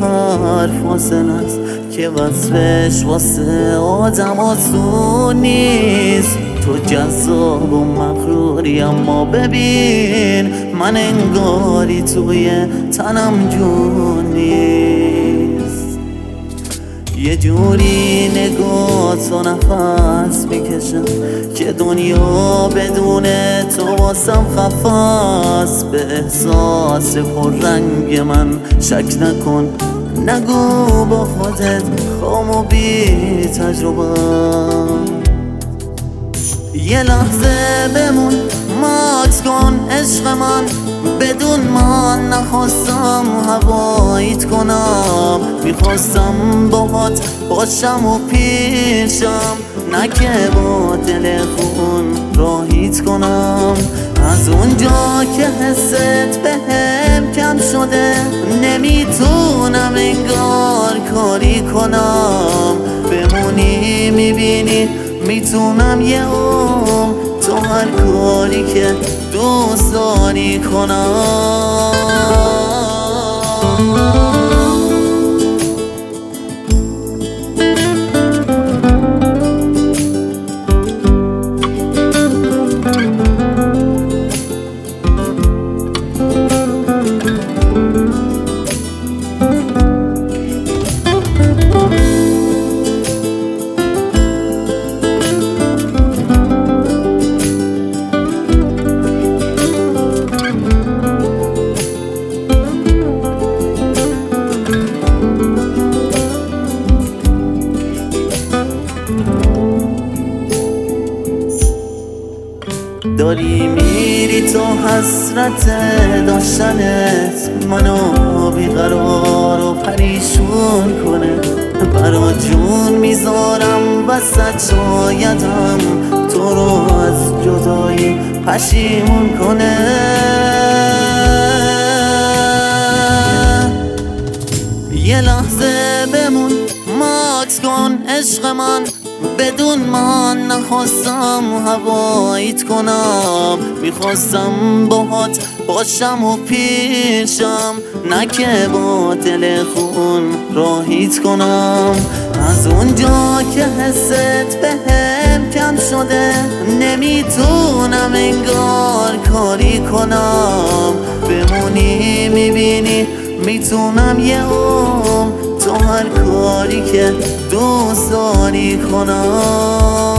هر فاصله است که وصفش واسه آدم آسون نیست. تو جذاب و مغروری اما ببین من انگاری توی تنم جون نیست. یه جوری نگاه تو نفس میکشم که دنیا بدون تو واسم خفاست. به احساس پررنگ من شک نکن، نگو با خودت خام و بی تجربه. یه لحظه بمون ماکس کن عشق من، بدون من نخواستم هوایت کنم. میخواستم باهات باشم و پیشم، نه که با دل خون راهیت کنم. از اونجا که حست بهم کم شده نمیتونم انگار کاری کنم. بمونی میبینی میتونم یه تو هر کاری که دوست داری کنم. داری میری تو حسرت داشتنت منو بیقرار و پریشون کنه. برا جون میذارم وسط شایدم تو رو از جدایی پشیمون کنه. یه لحظه بمون ماکس کن عشق من، بدون من نخواستم هوایت کنم. میخواستم باهات باشم و پیشم، نه که با دل خون راهیت کنم. از اونجا که حست بهم کم شده نمیتونم انگار کاری کنم. بمونی میبینی میتونم یه تو هر کاری که دوست داری کنم.